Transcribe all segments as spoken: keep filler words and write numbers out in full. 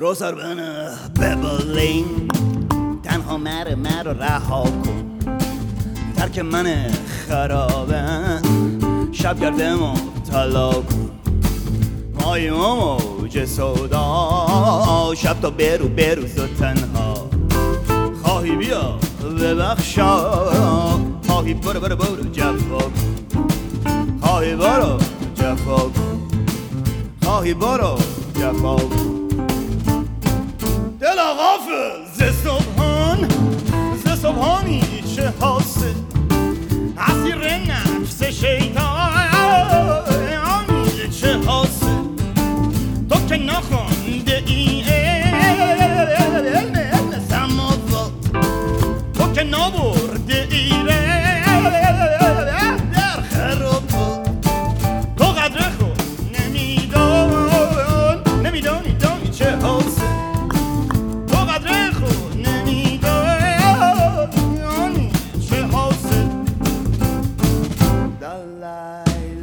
روزار بنه ببلین تنها مره مره رها کن ترک من خرابم شب گردم و طلا کن مایم و موج سودا شب تا برو بروز و تنها خواهی بیا ببخشا خواهی برو برو برو جفا کن خواهی برو جفا کن خواهی برو جفا کن دل غافل ز صبحان ز صبحانی چه حاصل اسیر نفس شیطانی چه حاصل تو که نخونده ای علم علم سماوات تو که نبرده ای در خرابات تو قدر خود نمیدان نمیدانی دانی چه حاصل تو قدر خود نمیدانی چه حاصل دلای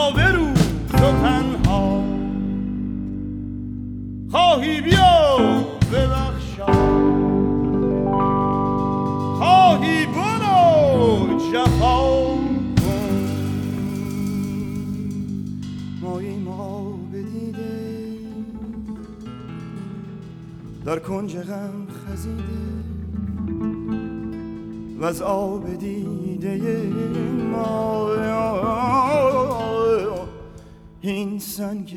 تنها برو تو تنها خواهی بیا ببخشا خواهی برو جفا کن مایی ما بدیده در کنج غم خزیده و از آب دیده ما این سنگ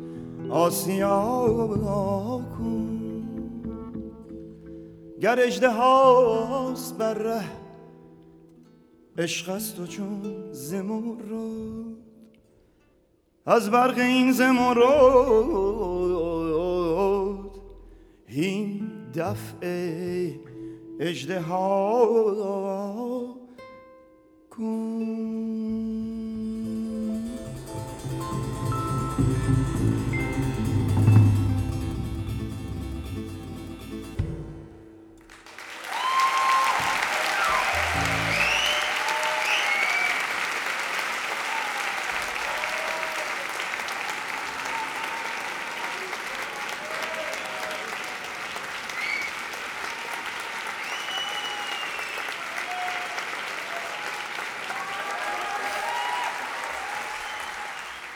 آسیا کن گر اژدهاست بر ره عشق است و چون زمرد از برق این زمرد این دفع اژدها کن